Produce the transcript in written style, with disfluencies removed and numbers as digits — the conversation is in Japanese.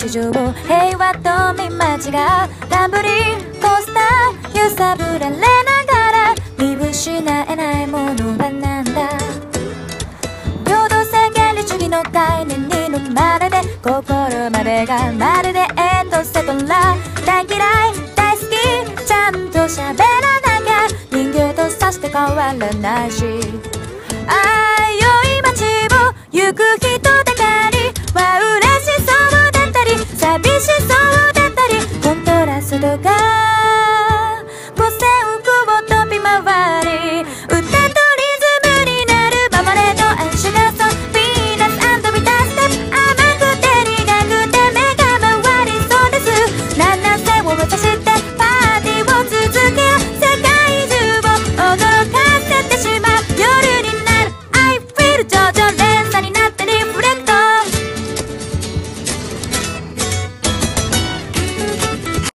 日常を平和と見間違うラブリーコースター揺さぶられながら見失えないものはなんだ。平等性原理主義の概念に飲まれて心までがまるでエンドセトラ大嫌い大好きちゃんと喋らなきゃ人形とさして変わらないしああ良い街を行く人だかりは嬉しそうだったり寂しそうだったりコントラストが